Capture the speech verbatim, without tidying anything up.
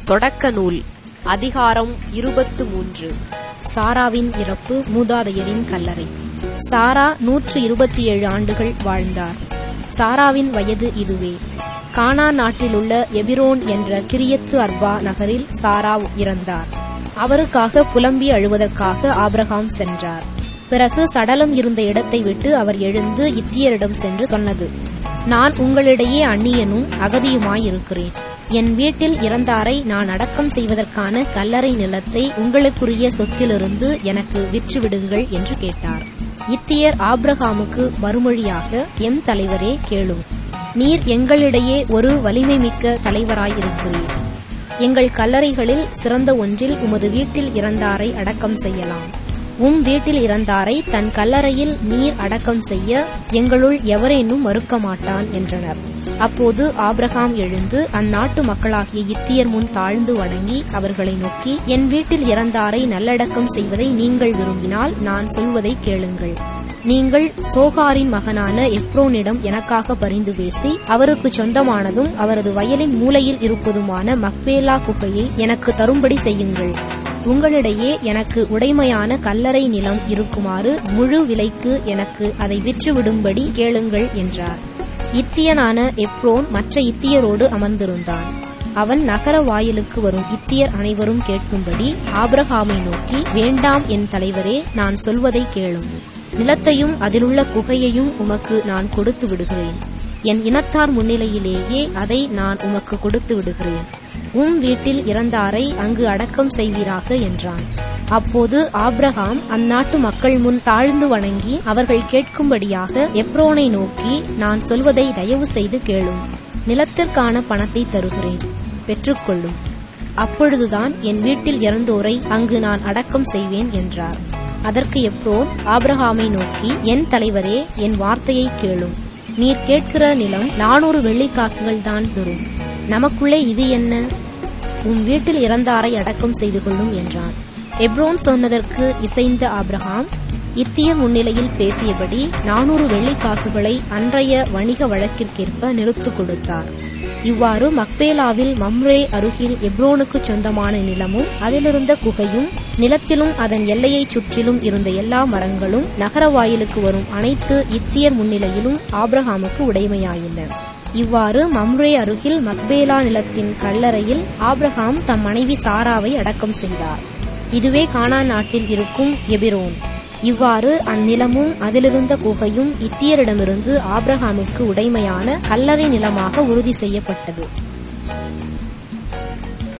தொடக்க நூல் அதிகாரம் இருபத்து மூன்று. சாராவின் இறப்பு, மூதாதையரின் கல்லறை. சாரா நூற்று இருபத்தி ஏழு ஆண்டுகள் வாழ்ந்தார். சாராவின் வயது இதுவே. கானான் நாட்டிலுள்ள எபிரோன் என்ற கிரியத்து அர்பா நகரில் சாரா இறந்தார். அவருக்காக புலம்பி அழுவதற்காக ஆபிரகாம் சென்றார். பிறகு சடலம் இருந்த இடத்தை விட்டு அவர் எழுந்து இத்தியரிடம் சென்று சொன்னது: நான் உங்களிடையே அந்நியனும் அகதியுமாயிருக்கிறேன். என் வீட்டில் இறந்தாரை நான் அடக்கம் செய்வதற்கான கல்லறை நிலத்தை உங்களுக்குரிய சொத்திலிருந்து எனக்கு விற்றுவிடுங்கள் என்று கேட்டார். இத்தியர் ஆபிரகாமுக்கு மறுமொழியாக, எம் தலைவரே, கேளும். நீர் எங்களிடையே ஒரு வலிமை மிக்க தலைவராயிருக்கிறீர். எங்கள் கல்லறைகளில் சிறந்த ஒன்றில் உமது வீட்டில் இறந்தாரை அடக்கம் செய்யலாம். உம் வீட்டில் இறந்தாரை தன் கல்லறையில் நீர் அடக்கம் செய்ய எங்களுள் எவரேனும் மறுக்க மாட்டான் என்றனர். அப்போது ஆபிரகாம் எழுந்து அந்நாட்டு மக்களாகிய இத்தியர் முன் தாழ்ந்து வணங்கி அவர்களை நோக்கி, என் வீட்டில் இறந்தாரை நல்லடக்கம் செய்வதை நீங்கள் விரும்பினால் நான் சொல்வதை கேளுங்கள். நீங்கள் சோகாரின் மகனான எப்ரோனிடம் எனக்காக பரிந்து பேசி அவருக்கு சொந்தமானதும் அவரது வயலின் மூலையில் இருப்பதுமான மக்பேலா குகையை எனக்கு தரும்படி செய்யுங்கள். உங்களிடையே எனக்கு உடைமையான கல்லறை நிலம் இருக்குமாறு முழு விலைக்கு எனக்கு அதை விற்றுவிடும்படி கேளுங்கள் என்றார். இத்தியனான எப்ரோன் மற்ற இத்தியரோடு அமர்ந்திருந்தான். அவன் நகர வாயிலுக்கு வரும் இத்தியர் அனைவரும் கேட்கும்படி ஆபிரகாமை நோக்கி, வேண்டாம் என் தலைவரே, நான் சொல்வதை கேளும். நிலத்தையும் அதிலுள்ள குகையையும் உமக்கு நான் கொடுத்து விடுகிறேன். என் இனத்தார் முன்னிலையிலேயே அதை நான் உமக்கு கொடுத்து விடுகிறேன். உம் வீட்டில் இறந்தாரை அங்கு அடக்கம் செய்வீராக என்றான். அப்போது ஆபிரகாம் அந்நாட்டு மக்கள் முன் தாழ்ந்து வணங்கி அவர்கள் கேட்கும்படியாக எப்ரோனை நோக்கி, நான் சொல்வதை தயவு செய்து கேளும். நிலத்திற்கான பணத்தை தருகிறேன், பெற்றுக்கொள்ளும். அப்பொழுதுதான் என் வீட்டில் இறந்தோரை அங்கு நான் அடக்கம் செய்வேன் என்றார். அதற்கு எப்ரோன் ஆபிரகாமை நோக்கி, என் தலைவரே, என் வார்த்தையை கேளும். நீர் கேட்கிற நிலம் நானூறு வெள்ளிக்காசுகள் தான் பெறும். நமக்குள்ளே இது என்ன? உன் வீட்டில் இறந்தாரை அடக்கம் செய்து கொள்ளும் என்றான். எப்ரோன் சொன்னதற்கு இசைந்த ஆபிரகாம் இத்திய முன்னிலையில் பேசியபடி நானூறு வெள்ளிக்காசுகளை அன்றைய வணிக வழக்கிற்கேற்ப நிறுத்து கொடுத்தார். இவ்வாறு மக்பேலாவில் மம்ரே அருகில் எப்ரோனுக்கு சொந்தமான நிலமும் அதிலிருந்த குகையும் நிலத்திலும் அதன் எல்லையைச் சுற்றிலும் இருந்த எல்லா மரங்களும் நகர வாயிலுக்கு வரும் அனைத்து இத்தியர் முன்னிலையிலும் ஆபிரகாமுக்கு உடைமையாயின. இவ்வாறு மம்ரே அருகில் மக்பேலா நிலத்தின் கல்லறையில் ஆபிரகாம் தம் மனைவி சாராவை அடக்கம் செய்தார். இதுவே கானான் நாட்டில் இருக்கும் எபிரோன். இவ்வாறு அந்நிலமும் அதிலிருந்த குகையும் இத்தியரிடமிருந்து ஆபிரகாமுக்கு உடைமையான கல்லறை நிலமாக உறுதி செய்யப்பட்டது.